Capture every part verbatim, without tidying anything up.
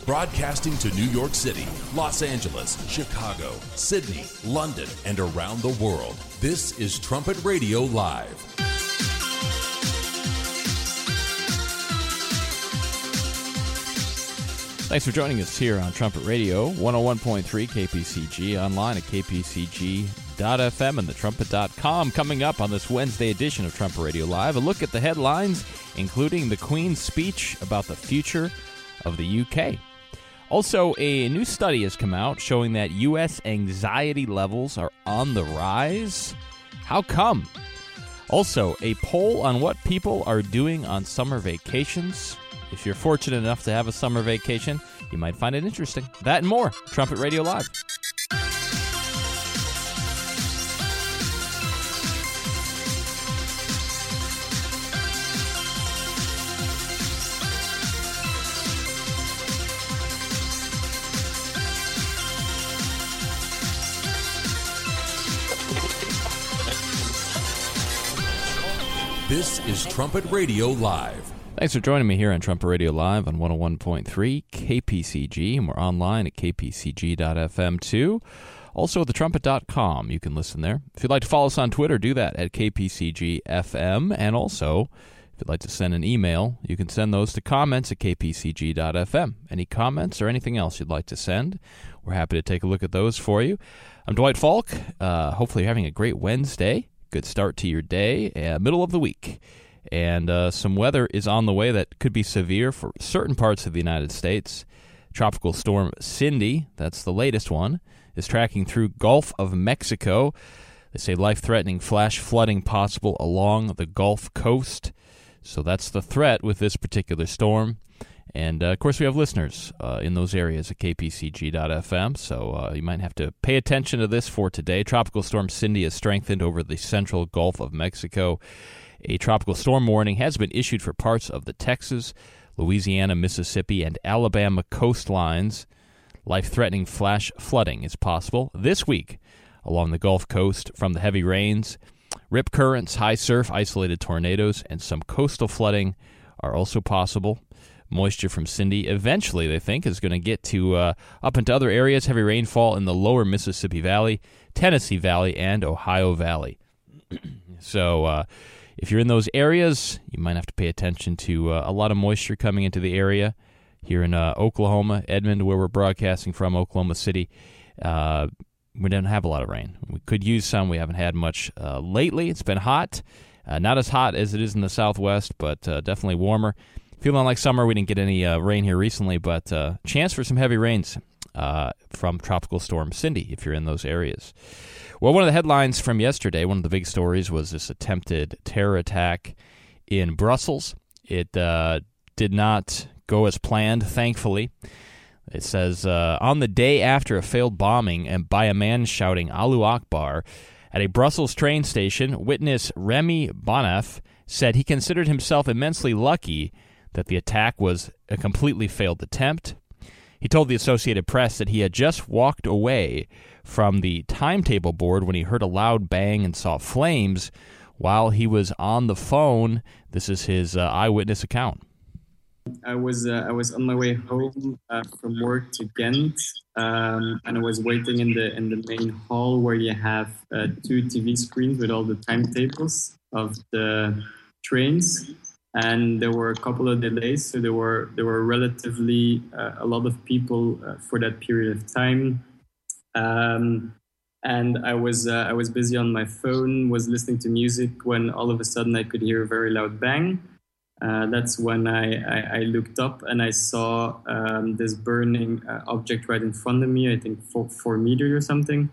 Broadcasting to New York City, Los Angeles, Chicago, Sydney, London, and around the world. This is Trumpet Radio Live. Thanks for joining us here on Trumpet Radio, one oh one point three K P C G, online at k p c g dot f m and the trumpet dot com. Coming up on this Wednesday edition of Trumpet Radio Live, a look at the headlines, including the Queen's speech about the future of the U K. Also, a new study has come out showing that U S anxiety levels are on the rise. How come? Also, a poll on what people are doing on summer vacations. If you're fortunate enough to have a summer vacation, you might find it interesting. That and more. Trumpet Radio Live. This is Trumpet Radio Live. Thanks for joining me here on Trumpet Radio Live on one oh one point three K P C G, and we're online at k p c g dot f m too. Also at the trumpet dot com, you can listen there. If you'd like to follow us on Twitter, do that at k p c g f m, and also, if you'd like to send an email, you can send those to comments at k p c g dot f m. Any comments or anything else you'd like to send, we're happy to take a look at those for you. I'm Dwight Falk. Uh, hopefully you're having a great Wednesday. Good start to your day, uh, middle of the week. And uh, some weather is on the way that could be severe for certain parts of the United States. Tropical storm Cindy, that's the latest one, is tracking through Gulf of Mexico. They say life-threatening flash flooding possible along the Gulf Coast. So that's the threat with this particular storm. And, uh, of course, we have listeners uh, in those areas at k p c g dot f m, so uh, you might have to pay attention to this for today. Tropical storm Cindy has strengthened over the central Gulf of Mexico. A tropical storm warning has been issued for parts of the Texas, Louisiana, Mississippi, and Alabama coastlines. Life-threatening flash flooding is possible this week along the Gulf Coast from the heavy rains. Rip currents, high surf, isolated tornadoes, and some coastal flooding are also possible. Moisture from Cindy eventually, they think, is going to get to uh, up into other areas. Heavy rainfall in the lower Mississippi Valley, Tennessee Valley, and Ohio Valley. so uh, if you're in those areas, you might have to pay attention to uh, a lot of moisture coming into the area. Here in uh, Oklahoma, Edmond, where we're broadcasting from, Oklahoma City, uh, we don't have a lot of rain. We could use some. We haven't had much uh, lately. It's been hot. Uh, not as hot as it is in the Southwest, but uh, definitely warmer. Feeling like summer. We didn't get any uh, rain here recently, but uh, chance for some heavy rains uh, from Tropical Storm Cindy if you're in those areas. Well, one of the headlines from yesterday, one of the big stories, was this attempted terror attack in Brussels. It uh, did not go as planned, thankfully. It says, uh, on the day after a failed bombing and by a man shouting Allahu Akbar at a Brussels train station, witness Remy Bonaf said he considered himself immensely lucky that the attack was a completely failed attempt. He told the Associated Press that he had just walked away from the timetable board when he heard a loud bang and saw flames while he was on the phone. This is his uh, eyewitness account. I was uh, I was on my way home uh, from work to Ghent, um, and I was waiting in the in the main hall where you have uh, two T V screens with all the timetables of the trains. And there were a couple of delays, so there were there were relatively uh, a lot of people uh, for that period of time. Um, and I was uh, I was busy on my phone, was listening to music when all of a sudden I could hear a very loud bang. Uh, that's when I, I, I looked up and I saw um, this burning uh, object right in front of me. I think four, four meters or something.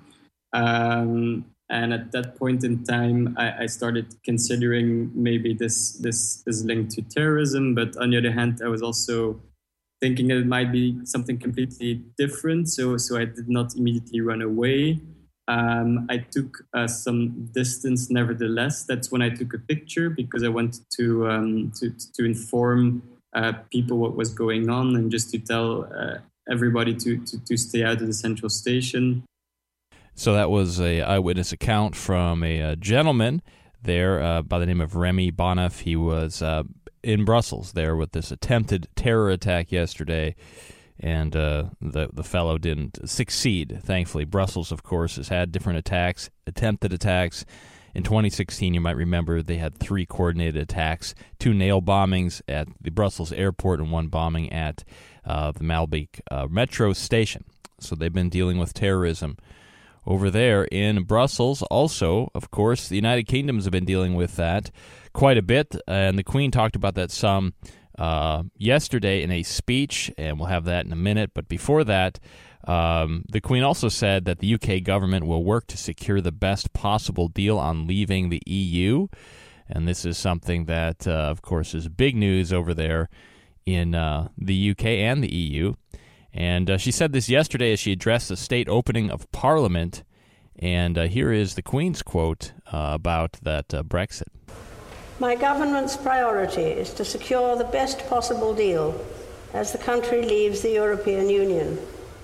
Um, And at that point in time, I, I started considering maybe this this is linked to terrorism. But on the other hand, I was also thinking that it might be something completely different. So so I did not immediately run away. Um, I took uh, some distance nevertheless. That's when I took a picture because I wanted to um, to, to inform uh, people what was going on and just to tell uh, everybody to, to, to stay out of the central station. So that was a eyewitness account from a, a gentleman there uh, by the name of Remy Bonaf. He was uh, in Brussels there with this attempted terror attack yesterday, and uh, the the fellow didn't succeed, thankfully. Brussels, of course, has had different attacks, attempted attacks. In twenty sixteen, you might remember, they had three coordinated attacks, two nail bombings at the Brussels airport and one bombing at uh, the Malbeek uh, metro station. So they've been dealing with terrorism over there in Brussels. Also, of course, the United Kingdoms have been dealing with that quite a bit, and the Queen talked about that some uh, yesterday in a speech, and we'll have that in a minute. But before that, um, the Queen also said that the U K government will work to secure the best possible deal on leaving the E U, and this is something that, uh, of course, is big news over there in uh, the U K and the E U. And uh, she said this yesterday as she addressed the state opening of Parliament. And uh, here is the Queen's quote uh, about that uh, Brexit. My government's priority is to secure the best possible deal as the country leaves the European Union.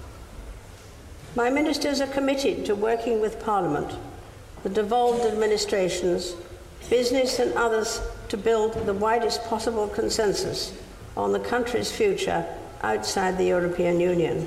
My ministers are committed to working with Parliament, the devolved administrations, business and others to build the widest possible consensus on the country's future outside the European Union.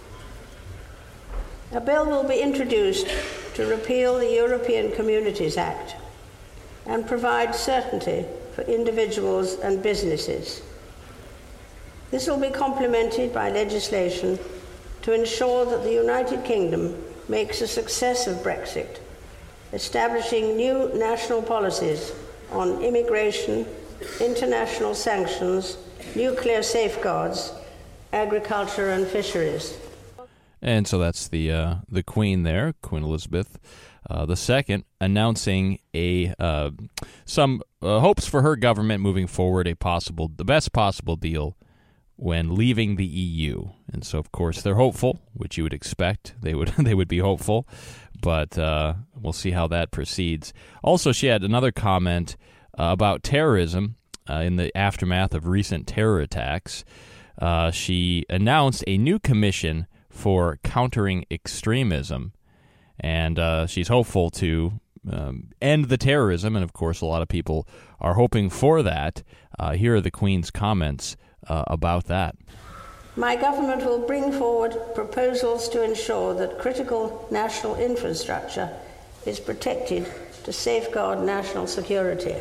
A bill will be introduced to repeal the European Communities Act and provide certainty for individuals and businesses. This will be complemented by legislation to ensure that the United Kingdom makes a success of Brexit, establishing new national policies on immigration, international sanctions, nuclear safeguards, agriculture and fisheries. And so that's the uh, the Queen there, Queen Elizabeth uh, the Second, announcing a uh, some uh, hopes for her government moving forward, a possible, the best possible deal when leaving the E U. And so, of course, they're hopeful, which you would expect. They would they would be hopeful, but uh, we'll see how that proceeds. Also, she had another comment uh, about terrorism uh, in the aftermath of recent terror attacks. Uh, she announced a new commission for countering extremism, and uh, she's hopeful to um, end the terrorism, and of course a lot of people are hoping for that. Uh, here are the Queen's comments uh, about that. My government will bring forward proposals to ensure that critical national infrastructure is protected to safeguard national security.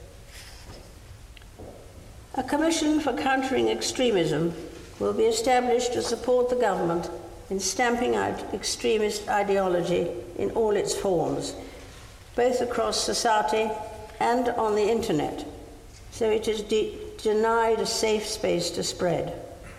A commission for countering extremism will be established to support the government in stamping out extremist ideology in all its forms, both across society and on the internet, so it is de- denied a safe space to spread.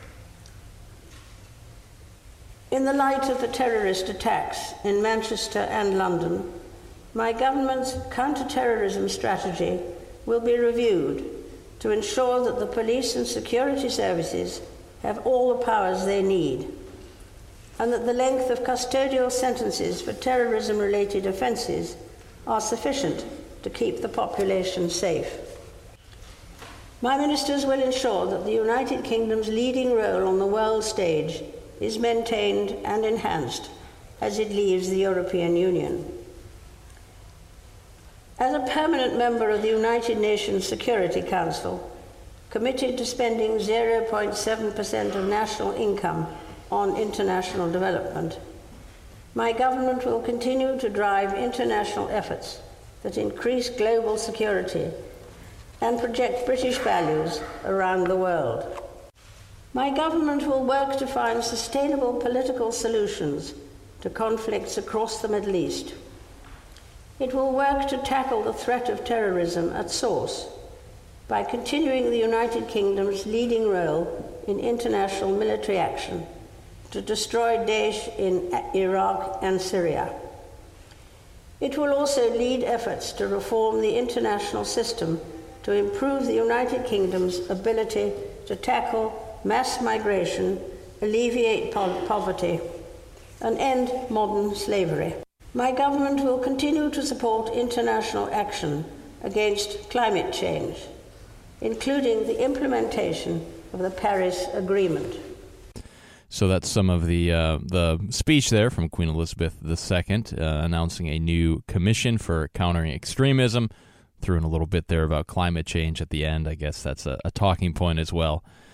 In the light of the terrorist attacks in Manchester and London, my government's counter-terrorism strategy will be reviewed to ensure that the police and security services have all the powers they need, and that the length of custodial sentences for terrorism-related offences are sufficient to keep the population safe. My ministers will ensure that the United Kingdom's leading role on the world stage is maintained and enhanced as it leaves the European Union. As a permanent member of the United Nations Security Council, committed to spending zero point seven percent of national income on international development, my government will continue to drive international efforts that increase global security and project British values around the world. My government will work to find sustainable political solutions to conflicts across the Middle East. It will work to tackle the threat of terrorism at source by continuing the United Kingdom's leading role in international military action to destroy Daesh in Iraq and Syria. It will also lead efforts to reform the international system to improve the United Kingdom's ability to tackle mass migration, alleviate po- poverty, and end modern slavery. My government will continue to support international action against climate change, including the implementation of the Paris Agreement. So that's some of the uh, the speech there from Queen Elizabeth the Second, uh, announcing a new commission for countering extremism. Threw in a little bit there about climate change at the end. I guess that's a, a talking point as well.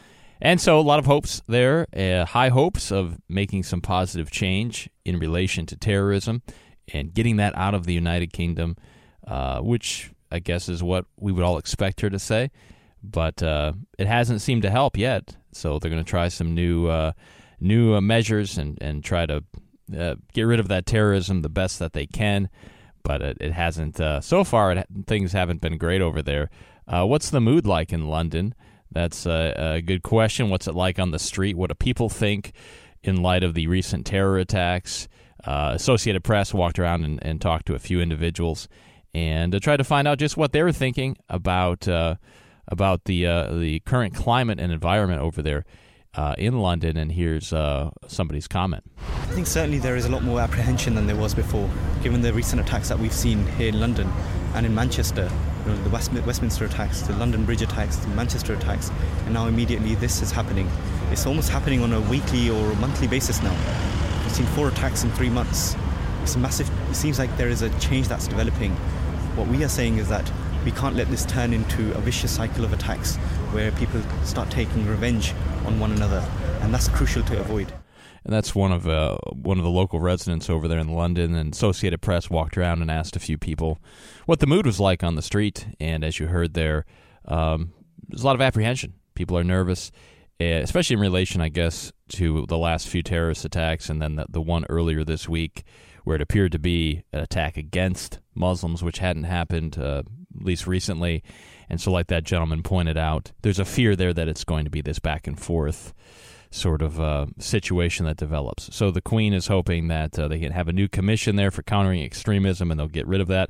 And so a lot of hopes there, uh, high hopes of making some positive change in relation to terrorism and getting that out of the United Kingdom, uh, which I guess is what we would all expect her to say. But uh, it hasn't seemed to help yet. So they're going to try some new uh, new uh, measures and, and try to uh, get rid of that terrorism the best that they can. But it, it hasn't, uh, so far, it, things haven't been great over there. Uh, what's the mood like in London? That's a, a good question. What's it like on the street? What do people think in light of the recent terror attacks? Uh, Associated Press walked around and, and talked to a few individuals and uh, tried to find out just what they were thinking about uh, about the uh, the current climate and environment over there uh, in London. And here's uh, somebody's comment. I think certainly there is a lot more apprehension than there was before, given the recent attacks that we've seen here in London and in Manchester. You know, the West, Westminster attacks, the London Bridge attacks, the Manchester attacks, and now immediately this is happening. It's almost happening on a weekly or a monthly basis now. We've seen four attacks in three months. It's a massive. It seems like there is a change that's developing. What we are saying is that we can't let this turn into a vicious cycle of attacks where people start taking revenge on one another, and that's crucial to avoid. And that's one of uh, one of the local residents over there in London. And Associated Press walked around and asked a few people what the mood was like on the street. And as you heard there, um, there's a lot of apprehension. People are nervous, especially in relation, I guess, to the last few terrorist attacks and then the, the one earlier this week where it appeared to be an attack against Muslims, which hadn't happened, uh, at least recently. And so like that gentleman pointed out, there's a fear there that it's going to be this back and forth sort of uh, situation that develops. So the Queen is hoping that uh, they can have a new commission there for countering extremism, and they'll get rid of that.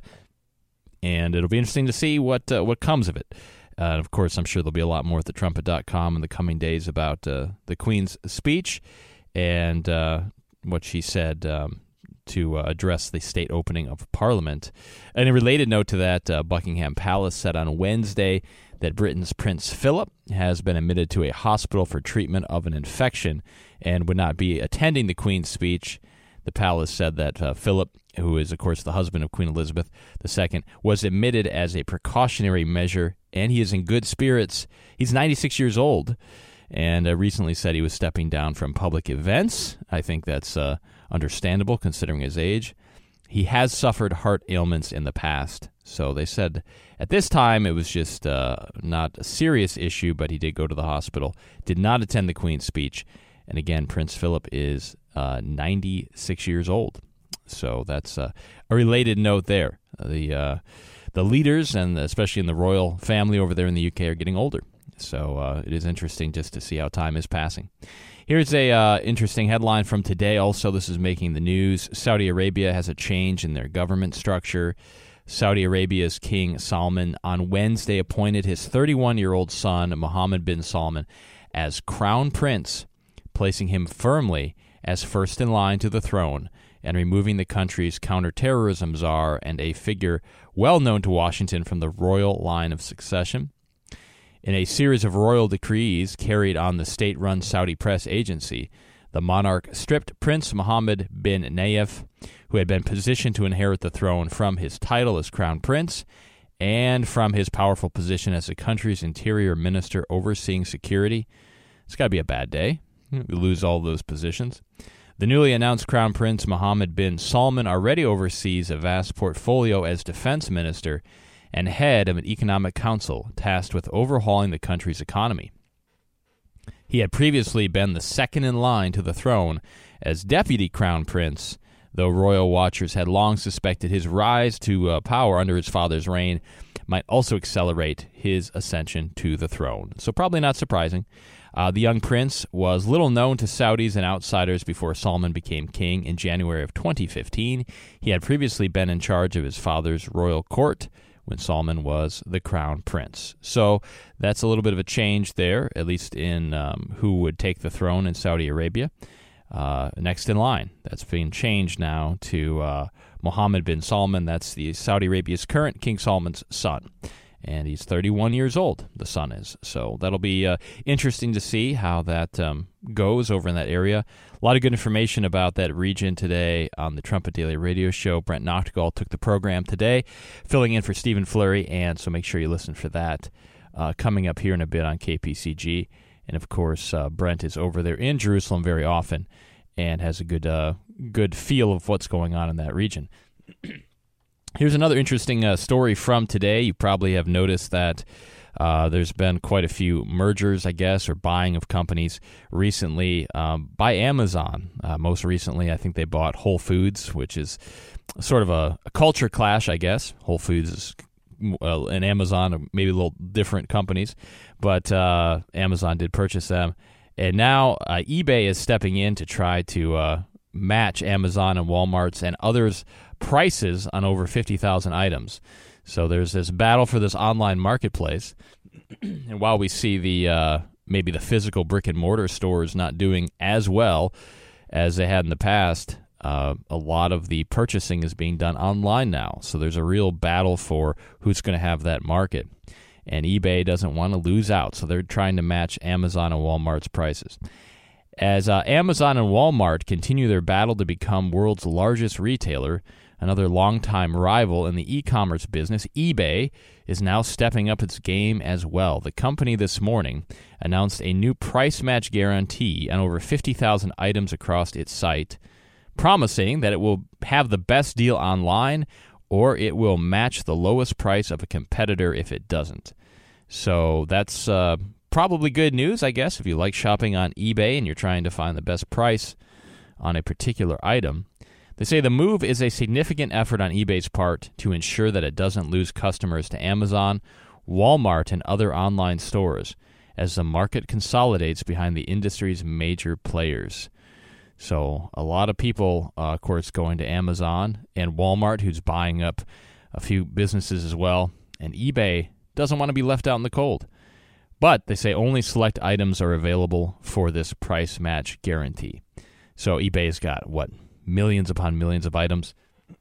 And it'll be interesting to see what uh, what comes of it. Uh, and of course, I'm sure there'll be a lot more at the trumpet dot com in the coming days about uh, the Queen's speech and uh, what she said um, to uh, address the state opening of Parliament. And a related note to that, uh, Buckingham Palace said on Wednesday that Britain's Prince Philip has been admitted to a hospital for treatment of an infection and would not be attending the Queen's speech. The palace said that uh, Philip, who is, of course, the husband of Queen Elizabeth the Second, was admitted as a precautionary measure, and he is in good spirits. He's ninety-six years old and uh, recently said he was stepping down from public events. I think that's uh, understandable considering his age. He has suffered heart ailments in the past. So they said at this time it was just uh, not a serious issue, but he did go to the hospital, did not attend the Queen's speech. And again, Prince Philip is uh, ninety-six years old. So that's uh, a related note there. The uh, the leaders, and especially in the royal family over there in the U K, are getting older. So uh, it is interesting just to see how time is passing. Here's a uh, interesting headline from today. Also, this is making the news. Saudi Arabia has a change in their government structure. Saudi Arabia's King Salman on Wednesday appointed his thirty-one-year-old son, Mohammed bin Salman, as crown prince, placing him firmly as first in line to the throne and removing the country's counterterrorism czar and a figure well known to Washington from the royal line of succession. In a series of royal decrees carried on the state-run Saudi press agency, the monarch stripped Prince Mohammed bin Nayef, who had been positioned to inherit the throne, from his title as crown prince and from his powerful position as the country's interior minister overseeing security. It's got to be a bad day. We lose all those positions. The newly announced Crown Prince Mohammed bin Salman already oversees a vast portfolio as defense minister and head of an economic council tasked with overhauling the country's economy. He had previously been the second in line to the throne as deputy crown prince, though royal watchers had long suspected his rise to uh, power under his father's reign might also accelerate his ascension to the throne. So probably not surprising. Uh, the young prince was little known to Saudis and outsiders before Salman became king in January of twenty fifteen. He had previously been in charge of his father's royal court when Salman was the crown prince. So that's a little bit of a change there, at least in um, who would take the throne in Saudi Arabia. Uh, next in line, that's being changed now to uh, Mohammed bin Salman. That's the Saudi Arabia's current King Salman's son. And he's thirty-one years old, the son is. So that'll be uh, interesting to see how that um, goes over in that area. A lot of good information about that region today on the Trumpet Daily Radio Show. Brent Noctegal took the program today, filling in for Stephen Flurry, and so make sure you listen for that uh, coming up here in a bit on K P C G. And, of course, uh, Brent is over there in Jerusalem very often and has a good uh, good feel of what's going on in that region. Here's another interesting uh, story from today. You probably have noticed that uh, there's been quite a few mergers, I guess, or buying of companies recently um, by Amazon. Uh, most recently, I think they bought Whole Foods, which is sort of a, a culture clash, I guess. Whole Foods is uh, and Amazon, maybe a little different companies, but uh, Amazon did purchase them. And now uh, eBay is stepping in to try to uh, match Amazon and Walmart's and others' prices on over fifty thousand items. So there's this battle for this online marketplace. And while we see the uh, maybe the physical brick and mortar stores not doing as well as they had in the past, uh, a lot of the purchasing is being done online now. So there's a real battle for who's going to have that market. And eBay doesn't want to lose out, so they're trying to match Amazon and Walmart's prices. As uh, Amazon and Walmart continue their battle to become world's largest retailer, another longtime rival in the e-commerce business, eBay, is now stepping up its game as well. The company this morning announced a new price match guarantee on over fifty thousand items across its site, promising that it will have the best deal online or it will match the lowest price of a competitor if it doesn't. So that's uh, probably good news, I guess, if you like shopping on eBay and you're trying to find the best price on a particular item. They say the move is a significant effort on eBay's part to ensure that it doesn't lose customers to Amazon, Walmart, and other online stores as the market consolidates behind the industry's major players. So a lot of people, uh, of course, going to Amazon and Walmart, who's buying up a few businesses as well. And eBay doesn't want to be left out in the cold. But they say only select items are available for this price match guarantee. So eBay's got, what, millions upon millions of items.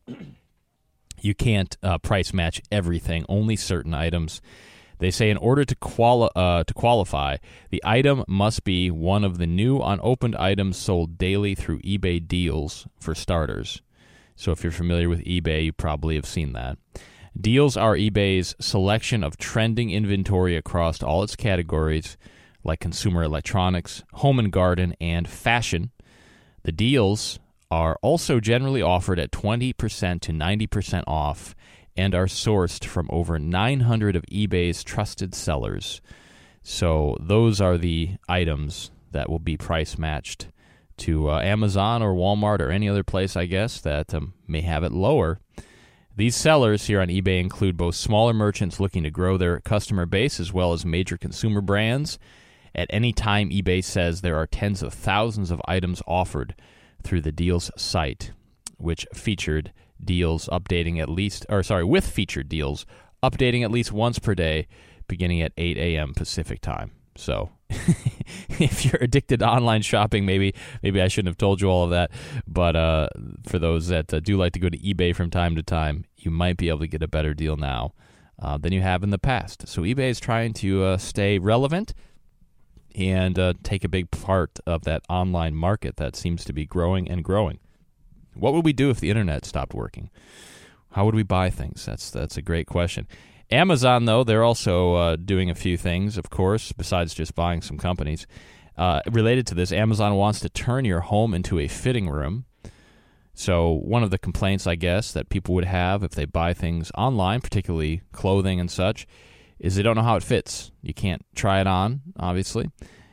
You can't uh, price match everything, only certain items. They say in order to quali- uh, to qualify, the item must be one of the new unopened items sold daily through eBay Deals for starters. So if you're familiar with eBay, you probably have seen that. Deals are eBay's selection of trending inventory across all its categories, like consumer electronics, home and garden, and fashion. The deals are also generally offered at twenty percent to ninety percent off and are sourced from over nine hundred of eBay's trusted sellers. So those are the items that will be price matched to uh, Amazon or Walmart or any other place, I guess, that um, may have it lower. These sellers here on eBay include both smaller merchants looking to grow their customer base as well as major consumer brands. At any time, eBay says there are tens of thousands of items offered through the Deals site, which featured deals updating at least, or sorry, with featured deals updating at least once per day, beginning at eight a.m. Pacific time. So, if you're addicted to online shopping, maybe maybe I shouldn't have told you all of that. But uh, for those that uh, do like to go to eBay from time to time, you might be able to get a better deal now uh, than you have in the past. So eBay is trying to uh, stay relevant and uh, take a big part of that online market that seems to be growing and growing. What would we do if the internet stopped working? How would we buy things? That's that's a great question. Amazon, though, they're also uh, doing a few things, of course, besides just buying some companies. Uh, related to this, Amazon wants to turn your home into a fitting room. So one of the complaints, I guess, that people would have if they buy things online, particularly clothing and such, is they don't know how it fits. You can't try it on, obviously.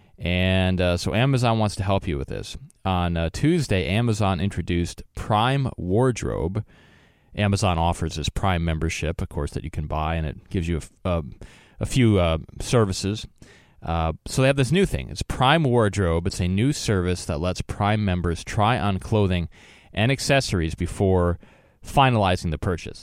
And uh, so Amazon wants to help you with this. On uh, Tuesday, Amazon introduced Prime Wardrobe. Amazon offers this Prime membership, of course, that you can buy, and it gives you a, a, a few uh, services. Uh, so they have this new thing. It's Prime Wardrobe. It's a new service that lets Prime members try on clothing and accessories before finalizing the purchase.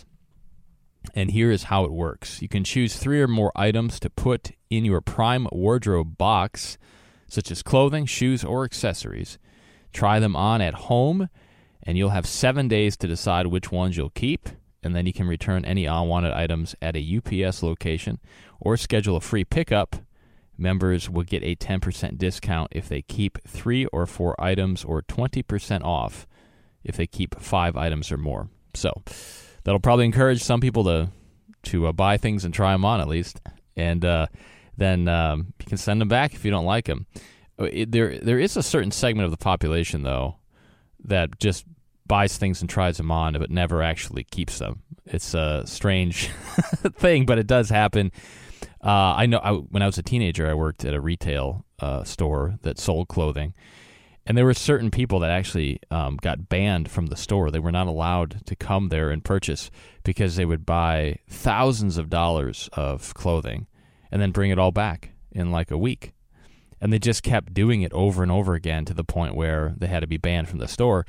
And here is how it works. You can choose three or more items to put in your Prime Wardrobe box, such as clothing, shoes, or accessories. Try them on at home, and you'll have seven days to decide which ones you'll keep, and then you can return any unwanted items at a U P S location or schedule a free pickup. Members will get a ten percent discount if they keep three or four items, or twenty percent off if they keep five items or more. So that'll probably encourage some people to to uh, buy things and try them on at least. And uh, then um, you can send them back if you don't like them. It, there, there is a certain segment of the population, though, that just buys things and tries them on, but never actually keeps them. It's a strange thing, but it does happen. Uh, I know I, when I was a teenager, I worked at a retail uh, store that sold clothing, and there were certain people that actually um, got banned from the store. They were not allowed to come there and purchase because they would buy thousands of dollars of clothing and then bring it all back in like a week. And they just kept doing it over and over again to the point where they had to be banned from the store.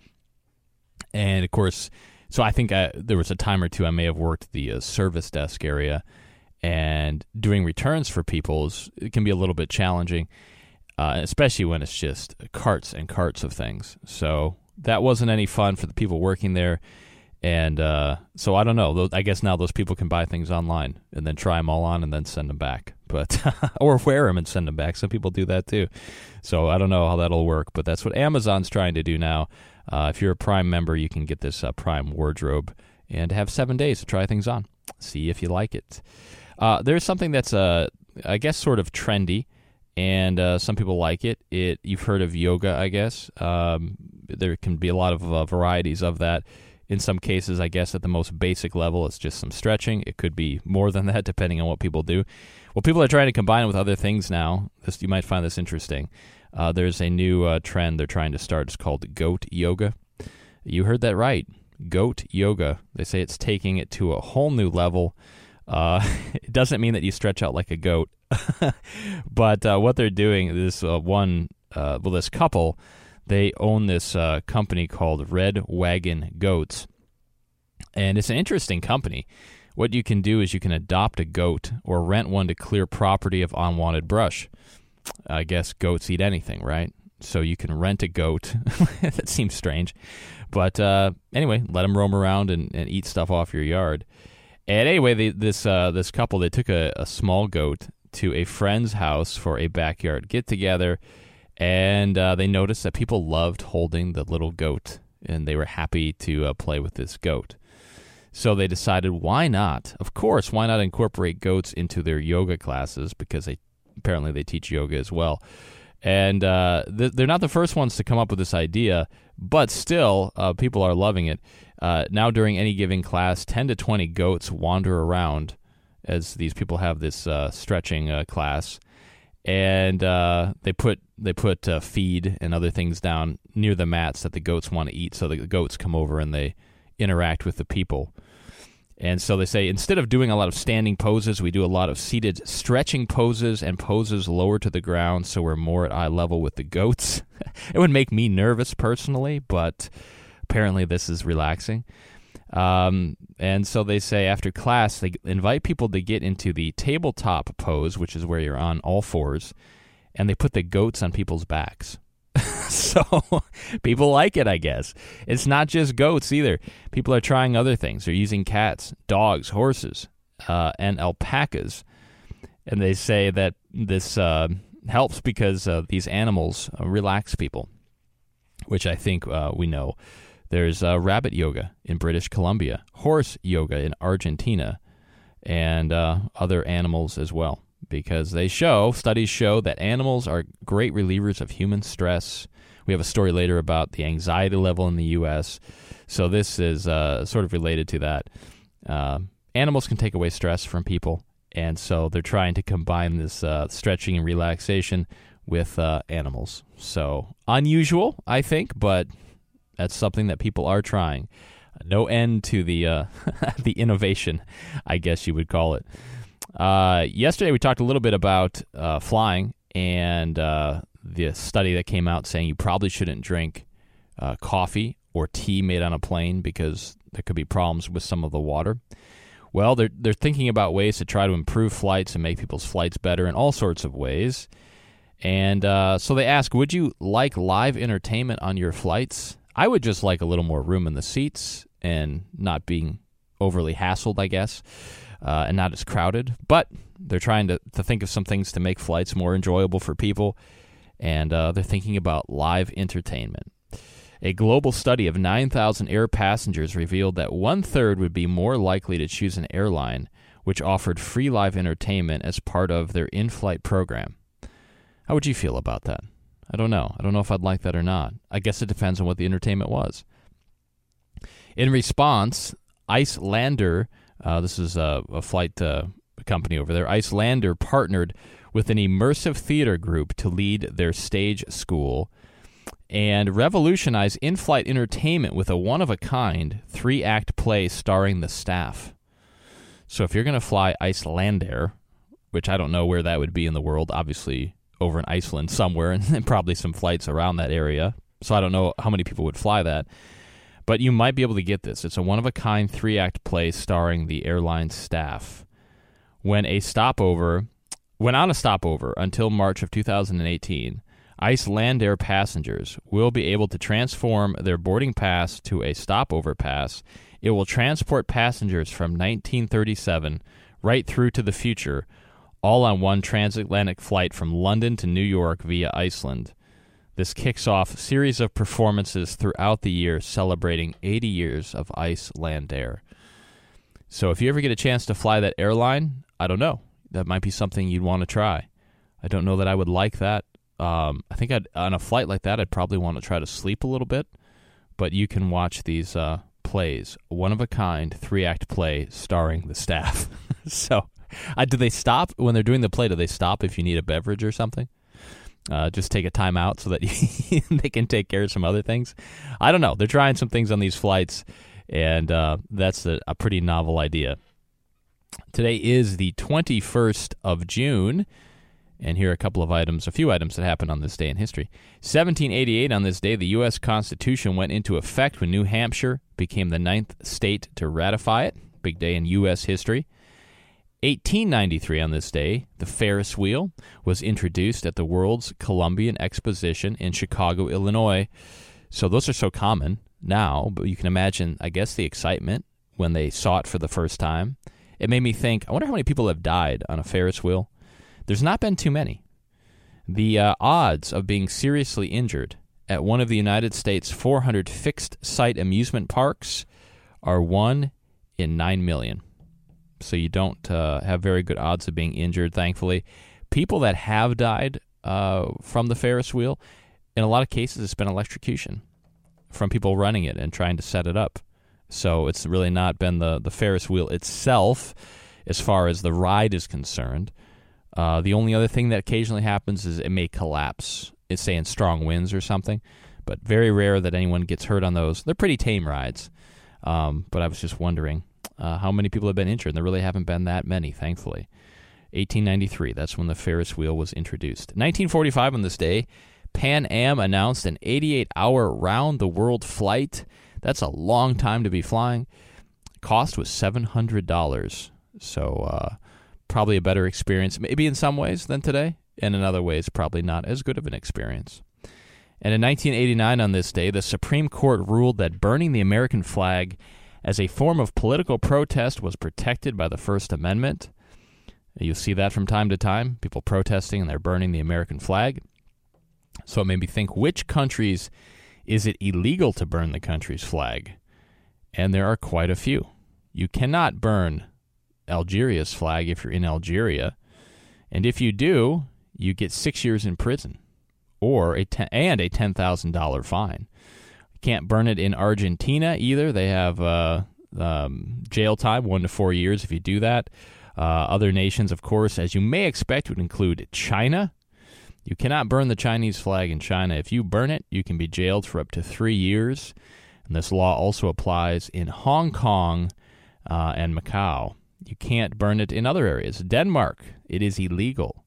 And, of course, so I think I, there was a time or two I may have worked the uh, service desk area, and doing returns for people, it can be a little bit challenging, uh, especially when it's just carts and carts of things. So that wasn't any fun for the people working there. And uh, so I don't know. I guess now those people can buy things online and then try them all on and then send them back. But or wear them and send them back. Some people do that too. So I don't know how that'll work, but that's what Amazon's trying to do now. Uh, if you're a Prime member, you can get this uh, Prime wardrobe and have seven days to try things on. See if you like it. Uh, there's something that's, uh, I guess, sort of trendy, and uh, some people like it. It You've heard of yoga, I guess. Um, there can be a lot of uh, varieties of that. In some cases, I guess, at the most basic level, it's just some stretching. It could be more than that, depending on what people do. Well, people are trying to combine it with other things now. This, you might find this interesting. Uh, there's a new uh, trend they're trying to start. It's called goat yoga. You heard that right. Goat yoga. They say it's taking it to a whole new level. Uh, it doesn't mean that you stretch out like a goat. But uh, what they're doing, this uh, one, uh, well, this couple, they own this uh, company called Red Wagon Goats. And it's an interesting company. What you can do is you can adopt a goat or rent one to clear property of unwanted brush. I guess goats eat anything, right? So you can rent a goat. That seems strange. But uh, anyway, let them roam around and, and eat stuff off your yard. And anyway, they, this uh, this couple, they took a, a small goat to a friend's house for a backyard get-together, and uh, they noticed that people loved holding the little goat, and they were happy to uh, play with this goat. So they decided, why not? Of course, why not incorporate goats into their yoga classes, because they apparently they teach yoga as well. And uh, th- they're not the first ones to come up with this idea, but still, uh, people are loving it. Uh, now during any given class, ten to twenty goats wander around as these people have this uh, stretching uh, class. And uh, they put they put uh, feed and other things down near the mats that the goats want to eat, so the goats come over and they interact with the people. And so they say, instead of doing a lot of standing poses, we do a lot of seated stretching poses and poses lower to the ground, so we're more at eye level with the goats. It would make me nervous personally, but apparently this is relaxing. Um, and so they say after class, they invite people to get into the tabletop pose, which is where you're on all fours, and they put the goats on people's backs. So people like it, I guess. It's not just goats either. People are trying other things. They're using cats, dogs, horses, uh, and alpacas. And they say that this uh, helps because uh, these animals uh, relax people, which I think uh, we know. There's uh, rabbit yoga in British Columbia, horse yoga in Argentina, and uh, other animals as well. Because they show, studies show that animals are great relievers of human stress. We have a story later about the anxiety level in the U S So this is uh, sort of related to that. Uh, animals can take away stress from people, and so they're trying to combine this uh, stretching and relaxation with uh, animals. So unusual, I think, but that's something that people are trying. No end to the uh, the innovation, I guess you would call it. Uh, yesterday we talked a little bit about uh, flying and uh, the study that came out saying you probably shouldn't drink uh, coffee or tea made on a plane because there could be problems with some of the water. Well, they're they're thinking about ways to try to improve flights and make people's flights better in all sorts of ways. And uh, so they ask, would you like live entertainment on your flights? I would just like a little more room in the seats and not being overly hassled, I guess. Uh, and not as crowded, but they're trying to, to think of some things to make flights more enjoyable for people, and uh, they're thinking about live entertainment. A global study of nine thousand air passengers revealed that one-third would be more likely to choose an airline which offered free live entertainment as part of their in-flight program. How would you feel about that? I don't know. I don't know if I'd like that or not. I guess it depends on what the entertainment was. In response, Icelander, uh, this is a, a flight uh, company over there, Icelander partnered with an immersive theater group to lead their stage school and revolutionize in-flight entertainment with a one-of-a-kind three-act play starring the staff. So if you're going to fly Icelander, which I don't know where that would be in the world, obviously over in Iceland somewhere, and probably some flights around that area, so I don't know how many people would fly that, but you might be able to get this. It's a one-of-a-kind three-act play starring the airline staff. When a stopover, when on a stopover until March of two thousand eighteen, Icelander passengers will be able to transform their boarding pass to a stopover pass. It will transport passengers from nineteen thirty-seven right through to the future, all on one transatlantic flight from London to New York via Iceland. This kicks off a series of performances throughout the year celebrating eighty years of Icelander. So if you ever get a chance to fly that airline, I don't know. That might be something you'd want to try. I don't know that I would like that. Um, I think I'd, on a flight like that, I'd probably want to try to sleep a little bit. But you can watch these uh, plays, one-of-a-kind three-act play starring the staff. So uh, do they stop when they're doing the play? Do they stop if you need a beverage or something? Uh, just take a time out so that they can take care of some other things. I don't know. They're trying some things on these flights, and uh, that's a, a pretty novel idea. Today is the twenty-first of June, and here are a couple of items, a few items that happened on this day in history. seventeen eighty-eight, on this day, the U S Constitution went into effect when New Hampshire became the ninth state to ratify it. Big day in U S history. eighteen ninety-three, on this day, the Ferris wheel was introduced at the World's Columbian Exposition in Chicago, Illinois. So those are so common now, but you can imagine, I guess, the excitement when they saw it for the first time. It made me think, I wonder how many people have died on a Ferris wheel. There's not been too many. The uh, odds of being seriously injured at one of the United States' four hundred fixed-site amusement parks are one in nine million. So you don't uh, have very good odds of being injured, thankfully. People that have died uh, from the Ferris wheel, in a lot of cases, it's been electrocution from people running it and trying to set it up. So it's really not been the, the Ferris wheel itself as far as the ride is concerned. Uh, the only other thing that occasionally happens is it may collapse, it's say in strong winds or something, but very rare that anyone gets hurt on those. They're pretty tame rides, um, but I was just wondering uh, how many people have been injured, and there really haven't been that many, thankfully. eighteen ninety-three, that's when the Ferris wheel was introduced. nineteen forty-five, on this day, Pan Am announced an eighty-eight hour round-the-world flight. That's a long time to be flying. Cost was seven hundred dollars, so uh, probably a better experience, maybe in some ways than today, and in other ways probably not as good of an experience. And in nineteen eighty-nine, on this day, the Supreme Court ruled that burning the American flag as a form of political protest was protected by the First Amendment. You'll see that from time to time, people protesting and they're burning the American flag. So it made me think, which countries is it illegal to burn the country's flag? And there are quite a few. You cannot burn Algeria's flag if you're in Algeria. And if you do, you get six years in prison or a ten, and a ten thousand dollars fine. You can't burn it in Argentina either. They have uh, um, jail time, one to four years if you do that. Uh, other nations, of course, as you may expect, would include China. You cannot burn the Chinese flag in China. If you burn it, you can be jailed for up to three years. And this law also applies in Hong Kong uh, and Macau. You can't burn it in other areas. Denmark, it is illegal.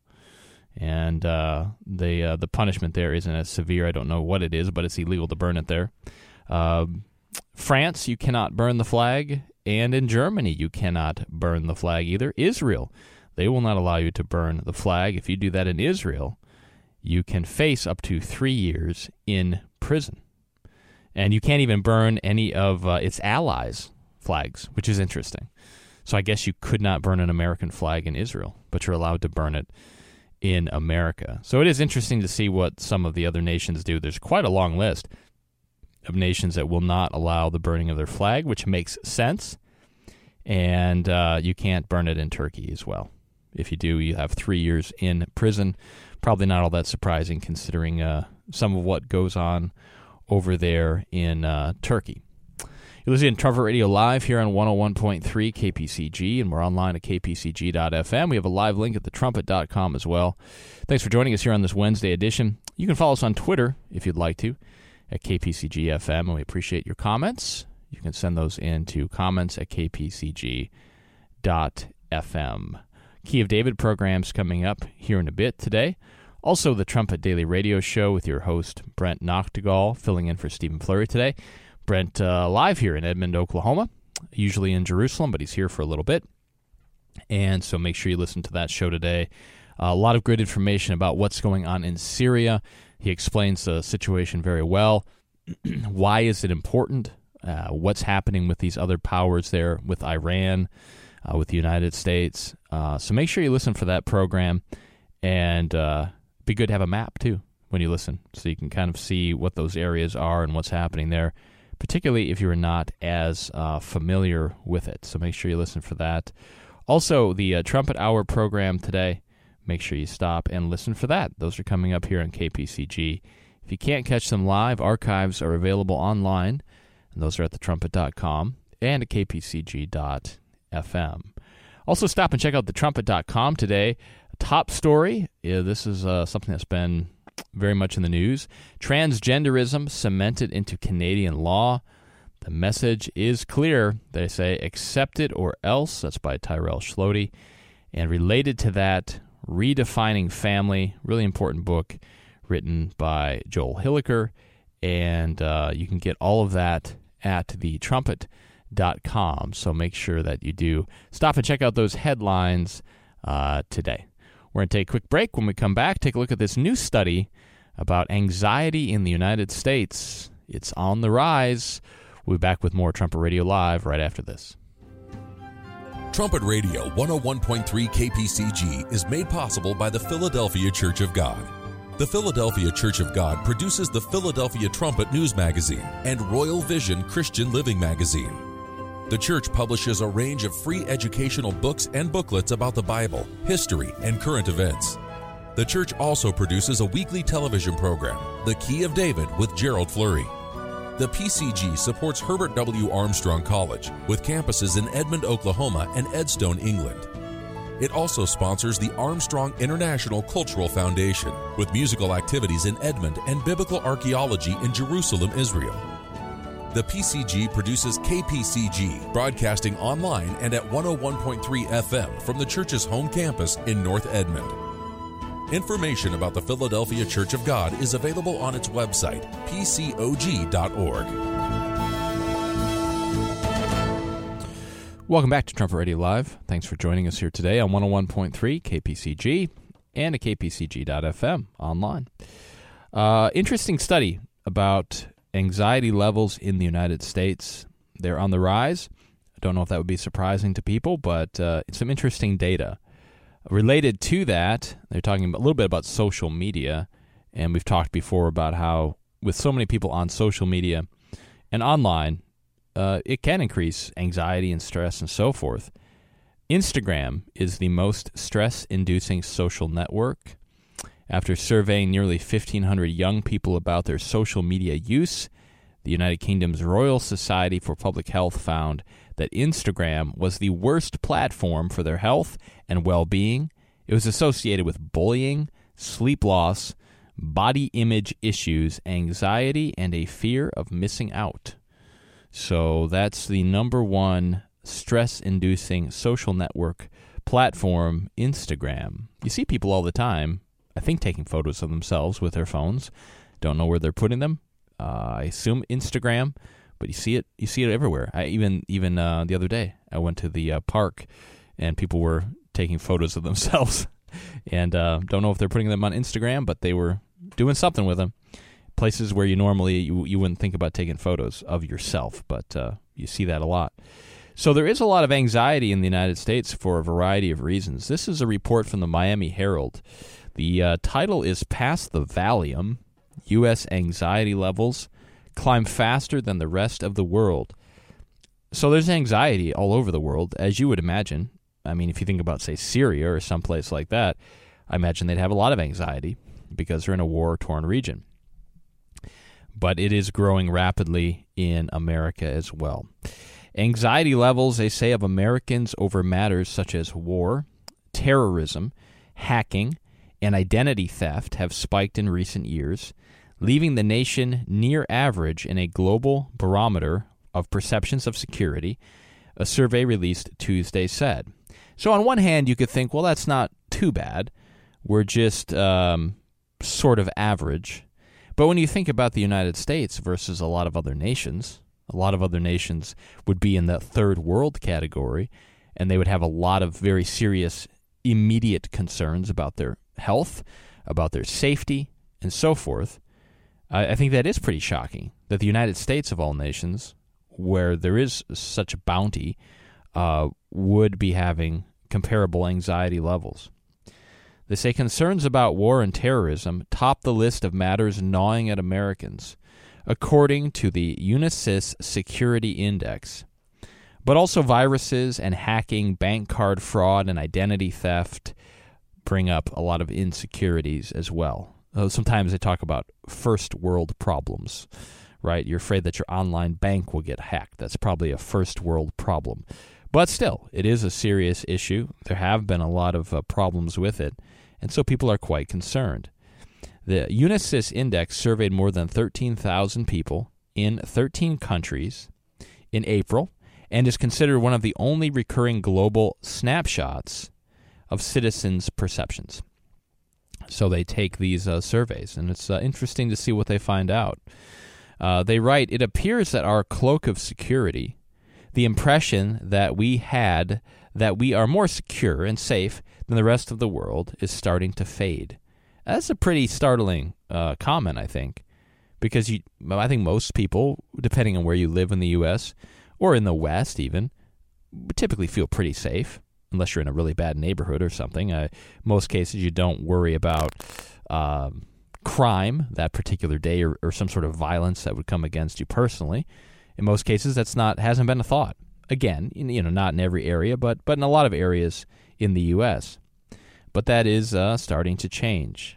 And uh, the uh, the punishment there isn't as severe. I don't know what it is, but it's illegal to burn it there. Uh, France, you cannot burn the flag. And in Germany, you cannot burn the flag either. Israel, they will not allow you to burn the flag. If you do that in Israel, you can face up to three years in prison. And you can't even burn any of uh, its allies' flags, which is interesting. So I guess you could not burn an American flag in Israel, but you're allowed to burn it in America. So it is interesting to see what some of the other nations do. There's quite a long list of nations that will not allow the burning of their flag, which makes sense. and uh, you can't burn it in Turkey as well. If you do, you have three years in prison. Probably not all that surprising considering uh, some of what goes on over there in uh, Turkey. You're listening to Trumpet Radio Live here on one oh one point three K P C G, and we're online at k p c g dot f m. We have a live link at the trumpet dot com as well. Thanks for joining us here on this Wednesday edition. You can follow us on Twitter if you'd like to at K P C G F M, and we appreciate your comments. You can send those in to comments at k p c g dot f m. Key of David programs coming up here in a bit today. Also, the Trumpet Daily Radio Show with your host, Brent Noctegal, filling in for Stephen Fleury today. Brent uh, live here in Edmond, Oklahoma, usually in Jerusalem, but he's here for a little bit. And so make sure you listen to that show today. Uh, a lot of good information about what's going on in Syria. He explains the situation very well. Why is it important? Uh, what's happening with these other powers there, with Iran, uh, with the United States. Uh, so make sure you listen for that program. And uh, it'd be good to have a map, too, when you listen, so you can kind of see what those areas are and what's happening there, particularly if you're not as uh, familiar with it. So make sure you listen for that. Also, the uh, Trumpet Hour program today, make sure you stop and listen for that. Those are coming up here on K P C G. If you can't catch them live, archives are available online, and those are at the trumpet dot com and at k p c g dot f m. Also, stop and check out the trumpet dot com today. Top story, yeah, this is uh, something that's been very much in the news. Transgenderism cemented into Canadian law. The message is clear. They say, accept it or else. That's by Tyrell Schlody. And related to that, Redefining Family, really important book written by Joel Hilliker. And uh, you can get all of that at the trumpet dot com. So make sure that you do stop and check out those headlines uh, today. We're going to take a quick break. When we come back, take a look at this new study about anxiety in the United States. It's on the rise. We'll be back with more Trumpet Radio Live right after this. Trumpet Radio one oh one point three K P C G is made possible by the Philadelphia Church of God. The Philadelphia Church of God produces the Philadelphia Trumpet News Magazine and Royal Vision Christian Living Magazine. The church publishes a range of free educational books and booklets about the Bible, history, and current events. The church also produces a weekly television program, The Key of David with Gerald Fleury. The P C G supports Herbert W. Armstrong College with campuses in Edmond, Oklahoma and Edstone, England. It also sponsors the Armstrong International Cultural Foundation with musical activities in Edmond and biblical archaeology in Jerusalem, Israel. The P C G produces K P C G, broadcasting online and at one oh one point three F M from the church's home campus in North Edmond. Information about the Philadelphia Church of God is available on its website, p c o g dot org. Welcome back to Trumpet Radio Live. Thanks for joining us here today on one oh one point three K P C G and at k p c g dot f m online. Uh, interesting study about anxiety levels in the United States. They're on the rise. I don't know if that would be surprising to people, but uh, it's some interesting data. Related to that, they're talking a little bit about social media, and we've talked before about how with so many people on social media and online, uh, it can increase anxiety and stress and so forth. Instagram is the most stress-inducing social network. After surveying nearly fifteen hundred young people about their social media use, the United Kingdom's Royal Society for Public Health found that Instagram was the worst platform for their health and well-being. It was associated with bullying, sleep loss, body image issues, anxiety, and a fear of missing out. So that's the number one stress-inducing social network platform, Instagram. You see people all the time, I think, taking photos of themselves with their phones. Don't know where they're putting them. Uh, I assume Instagram, but you see it. You see it everywhere. I even even uh, the other day, I went to the uh, park, and people were taking photos of themselves. and uh, don't know if they're putting them on Instagram, but they were doing something with them. Places where you normally you, you wouldn't think about taking photos of yourself, but uh, you see that a lot. So there is a lot of anxiety in the United States for a variety of reasons. This is a report from the Miami Herald. The uh, title is Past the Valium, U S Anxiety Levels Climb Faster Than the Rest of the World. So there's anxiety all over the world, as you would imagine. I mean, if you think about, say, Syria or someplace like that, I imagine they'd have a lot of anxiety because they're in a war-torn region. But it is growing rapidly in America as well. Anxiety levels, they say, of Americans over matters such as war, terrorism, hacking, and identity theft have spiked in recent years, leaving the nation near average in a global barometer of perceptions of security, a survey released Tuesday said. So on one hand, you could think, well, that's not too bad. We're just um, sort of average. But when you think about the United States versus a lot of other nations, a lot of other nations would be in the third world category, and they would have a lot of very serious immediate concerns about their health, about their safety, and so forth. I, I think that is pretty shocking that the United States of all nations, where there is such a bounty, uh, would be having comparable anxiety levels. They say concerns about war and terrorism top the list of matters gnawing at Americans, according to the Unisys Security Index. But also viruses and hacking, bank card fraud, and identity theft bring up a lot of insecurities as well. Uh, sometimes they talk about first world problems, right? You're afraid that your online bank will get hacked. That's probably a first world problem. But still, it is a serious issue. There have been a lot of uh, problems with it, and so people are quite concerned. The Unisys Index surveyed more than thirteen thousand people in thirteen countries in April and is considered one of the only recurring global snapshots of citizens' perceptions. So they take these uh, surveys, and it's uh, interesting to see what they find out. Uh, they write, it appears that our cloak of security, the impression that we had that we are more secure and safe than the rest of the world, is starting to fade. That's a pretty startling uh, comment, I think, because you, I think most people, depending on where you live in the U S or in the West even, typically feel pretty safe, unless you're in a really bad neighborhood or something. Uh, most cases, you don't worry about um, crime that particular day or, or some sort of violence that would come against you personally. In most cases, that's not hasn't been a thought. Again, you know, not in every area, but but in a lot of areas in the U S But that is uh, starting to change.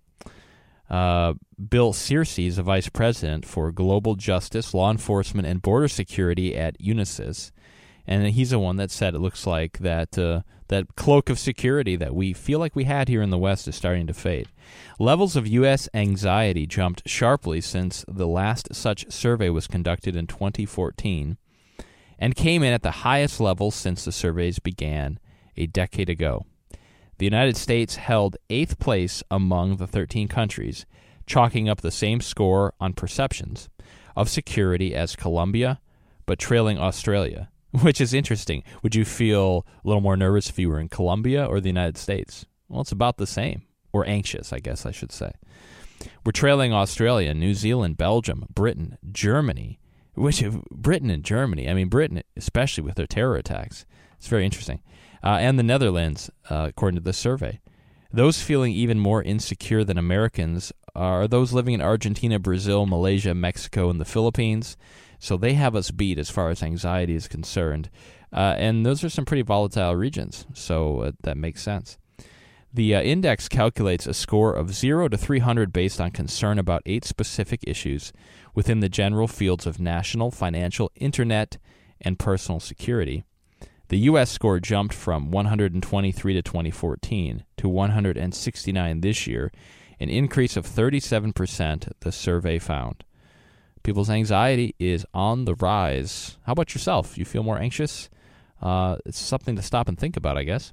Uh, Bill Searcy is a vice president for global justice, law enforcement, and border security at Unisys. And he's the one that said it looks like that uh, that cloak of security that we feel like we had here in the West is starting to fade. Levels of U S anxiety jumped sharply since the last such survey was conducted in twenty fourteen and came in at the highest level since the surveys began a decade ago. The United States held eighth place among the thirteen countries, chalking up the same score on perceptions of security as Colombia, but trailing Australia. Which is interesting. Would you feel a little more nervous if you were in Colombia or the United States? Well, it's about the same. Or anxious, I guess I should say. We're trailing Australia, New Zealand, Belgium, Britain, Germany. Which, Britain and Germany, I mean, Britain, especially with their terror attacks. It's very interesting. Uh, and the Netherlands, uh, according to the survey. Those feeling even more insecure than Americans are those living in Argentina, Brazil, Malaysia, Mexico, and the Philippines. So they have us beat as far as anxiety is concerned. Uh, and those are some pretty volatile regions, so uh, that makes sense. The uh, index calculates a score of zero to three hundred based on concern about eight specific issues within the general fields of national, financial, internet, and personal security. The U S score jumped from one hundred twenty-three to twenty fourteen to one hundred sixty-nine this year, an increase of thirty-seven percent, the survey found. People's anxiety is on the rise. How about yourself? You feel more anxious? Uh, it's something to stop and think about, I guess.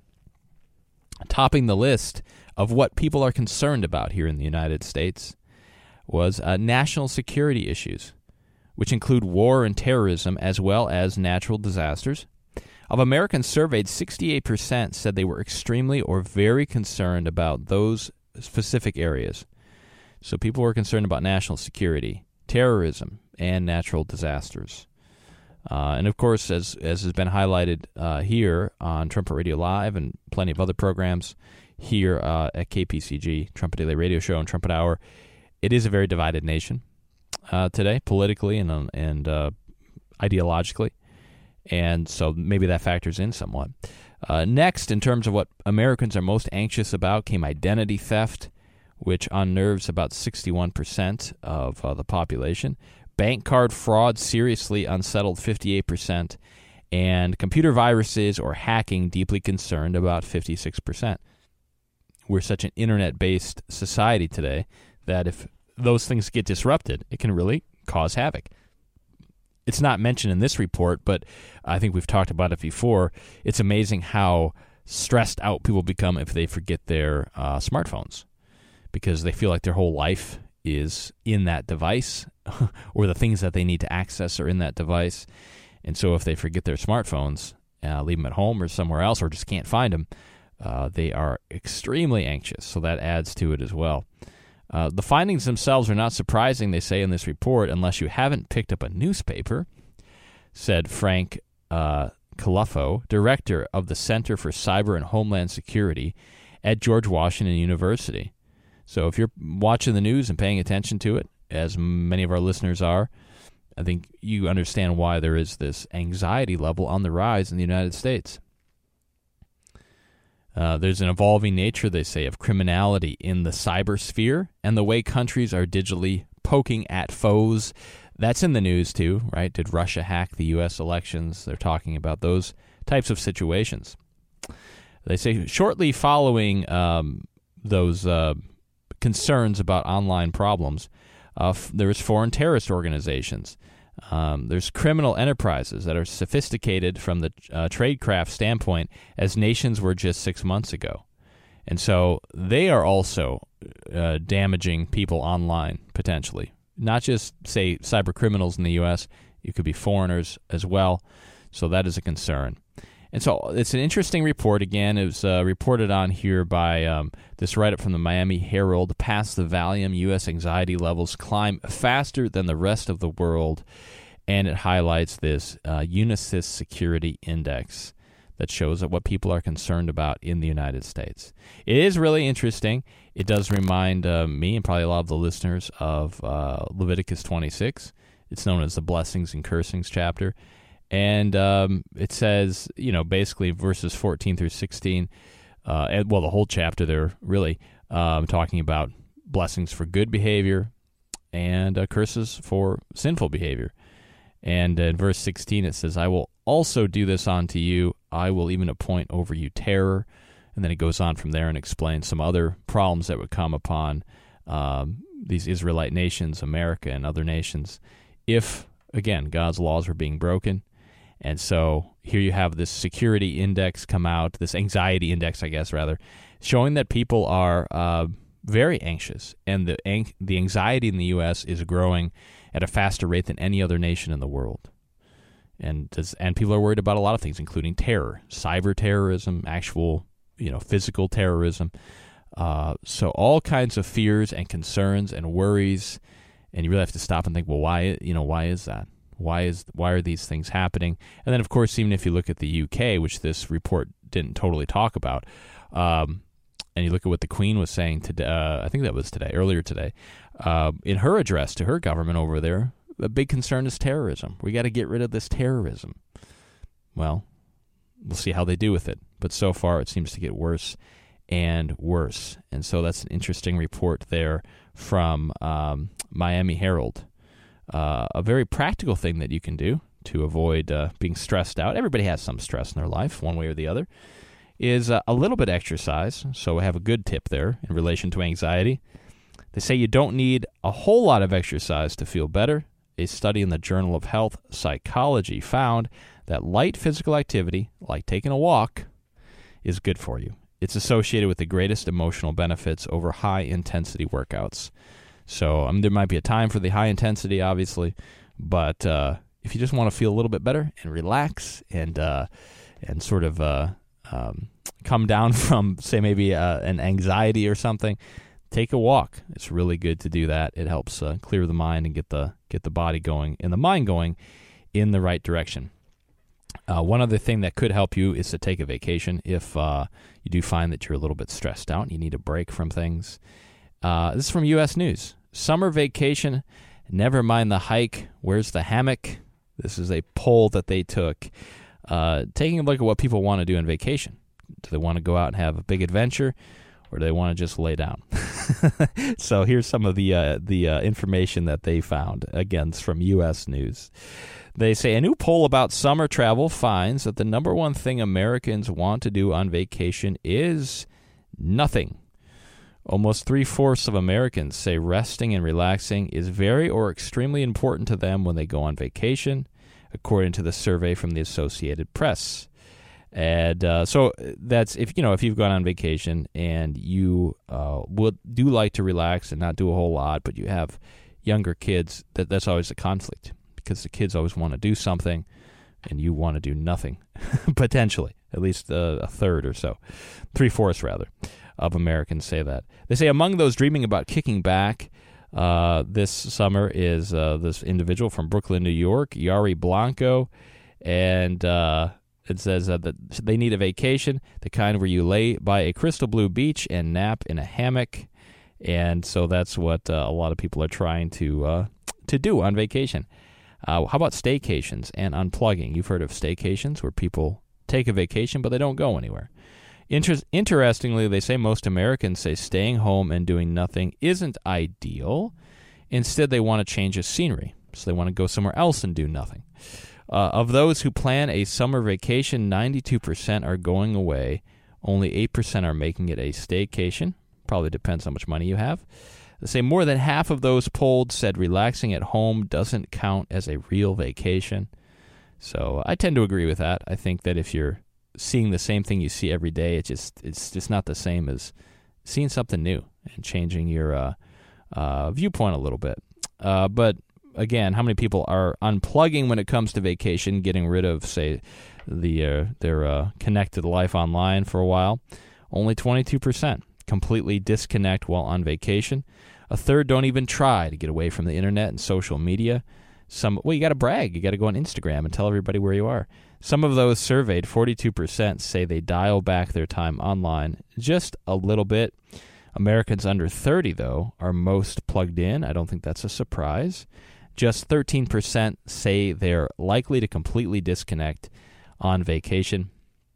Topping the list of what people are concerned about here in the United States was uh, national security issues, which include war and terrorism as well as natural disasters. Of Americans surveyed, sixty-eight percent said they were extremely or very concerned about those specific areas. So people were concerned about national security, terrorism, and natural disasters. Uh, and of course, as as has been highlighted uh, here on Trumpet Radio Live and plenty of other programs here uh, at K P C G, Trumpet Daily Radio Show and Trumpet Hour, it is a very divided nation uh, today, politically and, and uh, ideologically. And so maybe that factors in somewhat. Uh, next, in terms of what Americans are most anxious about, came identity theft, which unnerves about sixty-one percent of uh, the population. Bank card fraud seriously unsettled fifty-eight percent. And computer viruses or hacking deeply concerned about fifty-six percent. We're such an internet-based society today that if those things get disrupted, it can really cause havoc. It's not mentioned in this report, but I think we've talked about it before. It's amazing how stressed out people become if they forget their uh, smartphones, because they feel like their whole life is in that device or the things that they need to access are in that device. And so if they forget their smartphones, uh, leave them at home or somewhere else, or just can't find them, uh, they are extremely anxious. So that adds to it as well. Uh, the findings themselves are not surprising, they say in this report, unless you haven't picked up a newspaper, said Frank uh, Calafo, director of the Center for Cyber and Homeland Security at George Washington University. So if you're watching the news and paying attention to it, as many of our listeners are, I think you understand why there is this anxiety level on the rise in the United States. Uh, there's an evolving nature, they say, of criminality in the cyber sphere and the way countries are digitally poking at foes. That's in the news too, right? Did Russia hack the U S elections? They're talking about those types of situations. They say shortly following um, those uh, concerns about online problems, uh, f- there was foreign terrorist organizations. Um, there's criminal enterprises that are sophisticated from the uh, tradecraft standpoint as nations were just six months ago. And so they are also uh, damaging people online, potentially. Not just, say, cyber criminals in the U S, it could be foreigners as well. So that is a concern. And so it's an interesting report. Again, it was uh, reported on here by um, this write-up from the Miami Herald. Past the Valium, U S anxiety levels climb faster than the rest of the world. And it highlights this uh, Unisys Security Index that shows what people are concerned about in the United States. It is really interesting. It does remind uh, me and probably a lot of the listeners of uh, Leviticus twenty-six. It's known as the Blessings and Cursings chapter. And um, it says, you know, basically verses fourteen through sixteen, uh, and, well, the whole chapter there, really, um, talking about blessings for good behavior and uh, curses for sinful behavior. And in verse sixteen, it says, I will also do this unto you. I will even appoint over you terror. And then it goes on from there and explains some other problems that would come upon um, these Israelite nations, America and other nations, if, again, God's laws were being broken. And so here you have this security index come out, this anxiety index, I guess, rather, showing that people are uh, very anxious. And the ang- the anxiety in the U S is growing at a faster rate than any other nation in the world. And does, and people are worried about a lot of things, including terror, cyber terrorism, actual, you know, physical terrorism. Uh, so all kinds of fears and concerns and worries. And you really have to stop and think, well, why, you know, why is that? Why is why are these things happening? And then, of course, even if you look at the U K, which this report didn't totally talk about, um, and you look at what the Queen was saying today, uh, I think that was today, earlier today, uh, in her address to her government over there, a big concern is terrorism. We got to get rid of this terrorism. Well, we'll see how they do with it. But so far, it seems to get worse and worse. And so that's an interesting report there from um, Miami Herald. Uh, a very practical thing that you can do to avoid uh, being stressed out. Everybody has some stress in their life, one way or the other, is uh, a little bit of exercise. So I have a good tip there in relation to anxiety. They say you don't need a whole lot of exercise to feel better. A study in the Journal of Health Psychology found that light physical activity, like taking a walk, is good for you. It's associated with the greatest emotional benefits over high-intensity workouts. So I mean, there might be a time for the high intensity, obviously, but uh, if you just want to feel a little bit better and relax and uh, and sort of uh, um, come down from, say, maybe uh, an anxiety or something, take a walk. It's really good to do that. It helps uh, clear the mind and get the get the body going and the mind going in the right direction. Uh, one other thing that could help you is to take a vacation if uh, you do find that you're a little bit stressed out and you need a break from things. Uh, this is from U S News. Summer vacation, never mind the hike. Where's the hammock? This is a poll that they took, uh, taking a look at what people want to do on vacation. Do they want to go out and have a big adventure, or do they want to just lay down? So here's some of the uh, the uh, information that they found. Again, it's from U S News. They say a new poll about summer travel finds that the number one thing Americans want to do on vacation is nothing. Almost three-fourths of Americans say resting and relaxing is very or extremely important to them when they go on vacation, according to the survey from the Associated Press. And uh, so that's if you know if you've gone on vacation and you uh, would do like to relax and not do a whole lot, but you have younger kids, that that's always a conflict because the kids always want to do something and you want to do nothing, potentially, at least uh, a third or so, three-fourths rather, of Americans say that. They say among those dreaming about kicking back uh, this summer is uh, this individual from Brooklyn, New York, Yari Blanco, and uh, it says uh, that they need a vacation, the kind where you lay by a crystal blue beach and nap in a hammock, and so that's what uh, a lot of people are trying to uh, to do on vacation. Uh, how about staycations and unplugging? You've heard of staycations where people take a vacation but they don't go anywhere. Inter- interestingly, they say most Americans say staying home and doing nothing isn't ideal. Instead, they want to change the scenery, so they want to go somewhere else and do nothing. Uh, of those who plan a summer vacation, ninety-two percent are going away. Only eight percent are making it a staycation. Probably depends how much money you have. They say more than half of those polled said relaxing at home doesn't count as a real vacation. So I tend to agree with that. I think that if you're seeing the same thing you see every day, it just it's just not the same as seeing something new and changing your uh, uh, viewpoint a little bit. Uh, but again, how many people are unplugging when it comes to vacation, getting rid of, say, the uh, their uh, connected life online for a while? Only twenty-two percent completely disconnect while on vacation. A third don't even try to get away from the internet and social media. Some well, you got to brag. You got to go on Instagram and tell everybody where you are. Some of those surveyed, forty-two percent, say they dial back their time online just a little bit. Americans under thirty, though, are most plugged in. I don't think that's a surprise. Just thirteen percent say they're likely to completely disconnect on vacation.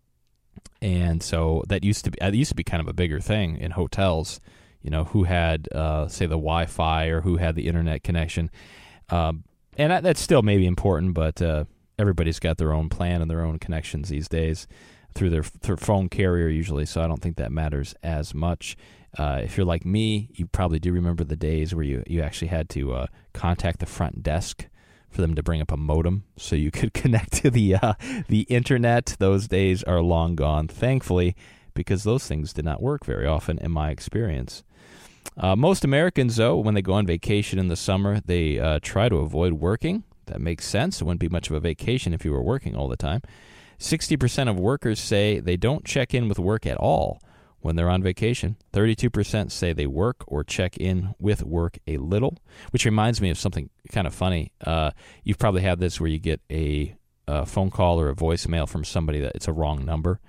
And so that used to be that used to be kind of a bigger thing in hotels, you know, who had, uh, say, the Wi-Fi or who had the internet connection. Um, and that, that's still maybe important, but uh, everybody's got their own plan and their own connections these days through their, their phone carrier usually, so I don't think that matters as much. Uh, if you're like me, you probably do remember the days where you, you actually had to uh, contact the front desk for them to bring up a modem so you could connect to the uh, the internet. Those days are long gone, thankfully, because those things did not work very often in my experience. Uh, most Americans, though, when they go on vacation in the summer, they uh, try to avoid working. That makes sense. It wouldn't be much of a vacation if you were working all the time. sixty percent of workers say they don't check in with work at all when they're on vacation. thirty-two percent say they work or check in with work a little, which reminds me of something kind of funny. Uh, you've probably had this where you get a, a phone call or a voicemail from somebody that it's a wrong number.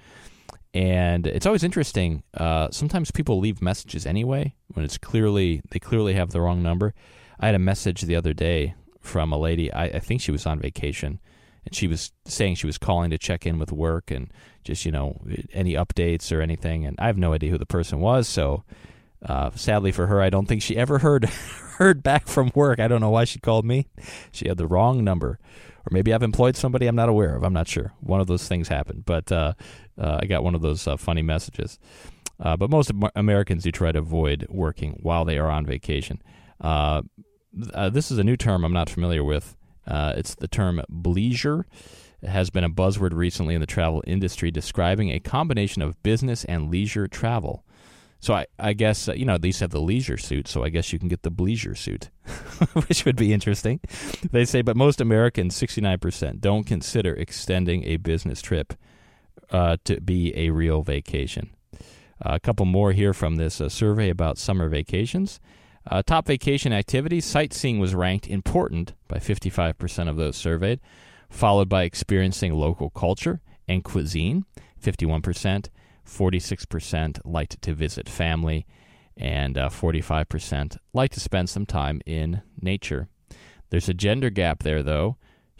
And it's always interesting. Uh, sometimes people leave messages anyway when it's clearly, they clearly have the wrong number. I had a message the other day from a lady, I, I think she was on vacation, and she was saying she was calling to check in with work and just, you know, any updates or anything. And I have no idea who the person was. So uh, sadly for her, I don't think she ever heard heard back from work. I don't know why she called me. She had the wrong number. Or maybe I've employed somebody I'm not aware of. I'm not sure. One of those things happened. But uh, uh, I got one of those uh, funny messages. Uh, but most Americans do try to avoid working while they are on vacation. Uh, uh, this is a new term I'm not familiar with. Uh, it's the term bleisure. It has been a buzzword recently in the travel industry, describing a combination of business and leisure travel. So I, I guess, uh, you know, these have the leisure suit, so I guess you can get the bleisure suit, which would be interesting. They say, but most Americans, sixty-nine percent, don't consider extending a business trip uh, to be a real vacation. Uh, a couple more here from this uh, survey about summer vacations. Uh, top vacation activities, sightseeing was ranked important by fifty-five percent of those surveyed, followed by experiencing local culture and cuisine, fifty-one percent, forty-six percent liked to visit family, and uh, forty-five percent like to spend some time in nature. There's a gender gap there, though.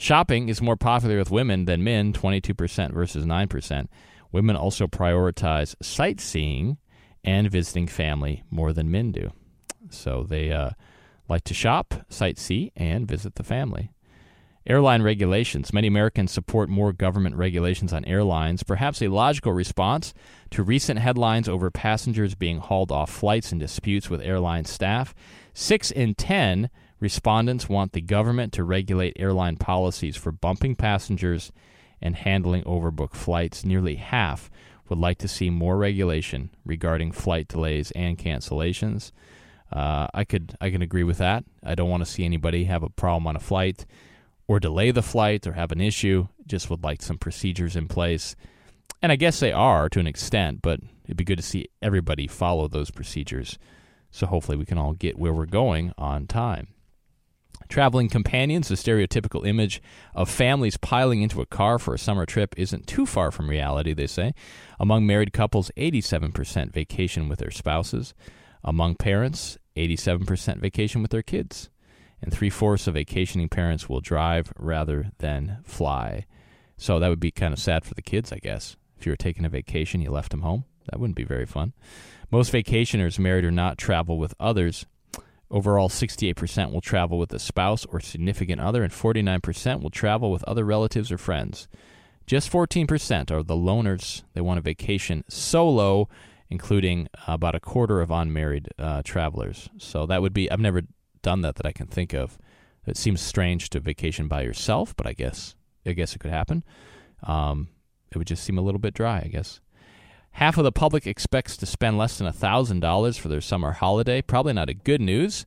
Shopping is more popular with women than men, twenty-two percent versus nine percent. Women also prioritize sightseeing and visiting family more than men do. So they uh, like to shop, sightsee, and visit the family. Airline regulations. Many Americans support more government regulations on airlines, perhaps a logical response to recent headlines over passengers being hauled off flights and disputes with airline staff. Six in ten respondents want the government to regulate airline policies for bumping passengers and handling overbooked flights. Nearly half would like to see more regulation regarding flight delays and cancellations. Uh, I could I can agree with that. I don't want to see anybody have a problem on a flight or delay the flight or have an issue. Just would like some procedures in place. And I guess they are to an extent, but it'd be good to see everybody follow those procedures. So hopefully we can all get where we're going on time. Traveling companions, the stereotypical image of families piling into a car for a summer trip isn't too far from reality, they say. Among married couples, eighty-seven percent vacation with their spouses. Among parents, eighty-seven percent vacation with their kids. And three-fourths of vacationing parents will drive rather than fly. So that would be kind of sad for the kids, I guess. If you were taking a vacation, you left them home. That wouldn't be very fun. Most vacationers, married or not, travel with others. Overall, sixty-eight percent will travel with a spouse or significant other, and forty-nine percent will travel with other relatives or friends. Just fourteen percent are the loners. They want a vacation solo, including about a quarter of unmarried uh, travelers. So that would be, I've never done that that I can think of. It seems strange to vacation by yourself, but I guess I guess it could happen. Um, it would just seem a little bit dry, I guess. Half of the public expects to spend less than one thousand dollars for their summer holiday. Probably not a good news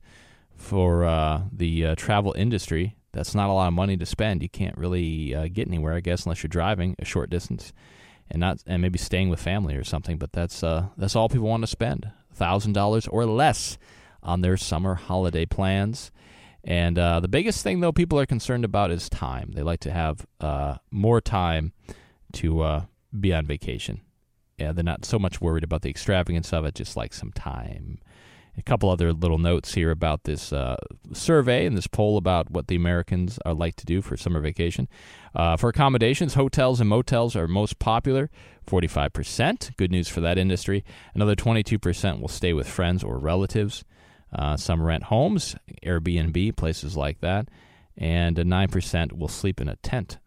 for uh, the uh, travel industry. That's not a lot of money to spend. You can't really uh, get anywhere, I guess, unless you're driving a short distance and not and maybe staying with family or something. But that's uh, that's all people want to spend, one thousand dollars or less on their summer holiday plans. And uh, the biggest thing, though, people are concerned about is time. They like to have uh, more time to uh, be on vacation. Yeah, they're not so much worried about the extravagance of it, just like some time. A couple other little notes here about this uh, survey and this poll about what the Americans are like to do for summer vacation. Uh, for accommodations, hotels and motels are most popular, forty-five percent. Good news for that industry. Another twenty-two percent will stay with friends or relatives. Uh, some rent homes, Airbnb, places like that. And nine percent will sleep in a tent.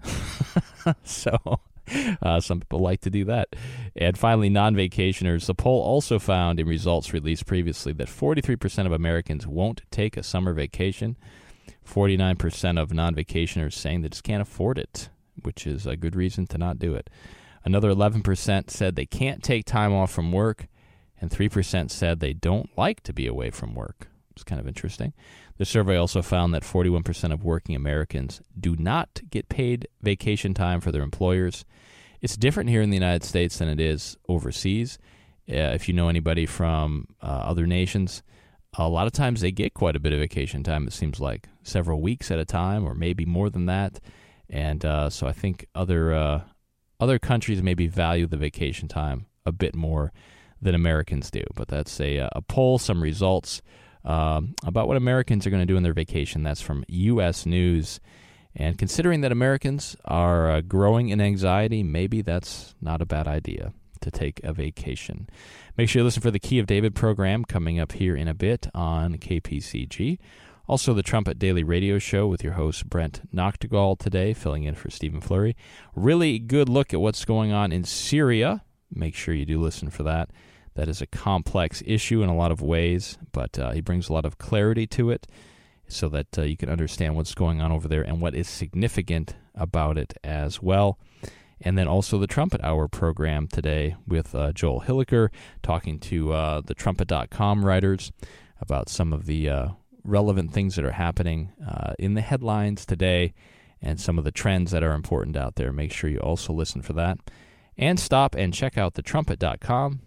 So... Uh, some people like to do that. And finally, non-vacationers. The poll also found in results released previously that forty-three percent of Americans won't take a summer vacation. forty-nine percent of non-vacationers saying they just can't afford it, which is a good reason to not do it. Another eleven percent said they can't take time off from work, and three percent said they don't like to be away from work. It's kind of interesting. The survey also found that forty-one percent of working Americans do not get paid vacation time for their employers. It's different here in the United States than it is overseas. Uh, if you know anybody from uh, other nations, a lot of times they get quite a bit of vacation time, it seems like, several weeks at a time or maybe more than that. And uh, so I think other uh, other countries maybe value the vacation time a bit more than Americans do. But that's a, a poll, some results um, about what Americans are going to do in their vacation. That's from U S News. And considering that Americans are uh, growing in anxiety, maybe that's not a bad idea to take a vacation. Make sure you listen for the Key of David program coming up here in a bit on K P C G. Also, the Trumpet Daily Radio Show with your host, Brent Noctegal, today, filling in for Stephen Flurry. Really good look at what's going on in Syria. Make sure you do listen for that. That is a complex issue in a lot of ways, but uh, he brings a lot of clarity to it, so that uh, you can understand what's going on over there and what is significant about it as well. And then also the Trumpet Hour program today with uh, Joel Hilliker, talking to uh, the trumpet dot com writers about some of the uh, relevant things that are happening uh, in the headlines today and some of the trends that are important out there. Make sure you also listen for that. And stop and check out the trumpet dot com.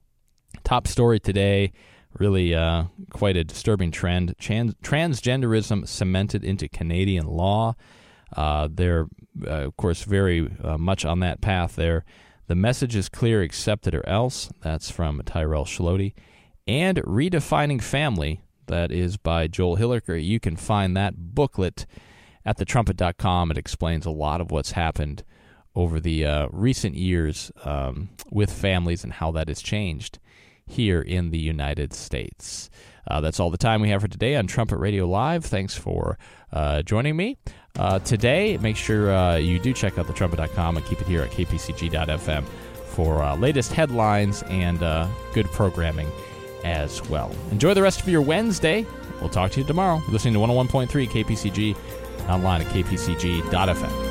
Top story today, really uh, quite a disturbing trend. Trans- transgenderism cemented into Canadian law. Uh, they're, uh, of course, very uh, much on that path there. The message is clear, accept it or else. That's from Tyrell Shlote. And Redefining Family, that is by Joel Hilliker. You can find that booklet at the trumpet dot com. It explains a lot of what's happened over the uh, recent years um, with families and how that has changed here in the United States. Uh, that's all the time we have for today on Trumpet Radio Live. Thanks for uh, joining me uh, today. Make sure uh, you do check out the trumpet dot com and keep it here at K P C G dot F M for uh, latest headlines and uh, good programming as well. Enjoy the rest of your Wednesday. We'll talk to you tomorrow. You're listening to one oh one point three K P C G, online at K P C G dot F M.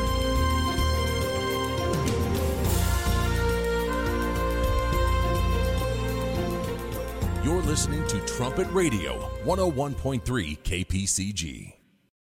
You're listening to Trumpet Radio, one oh one point three K P C G.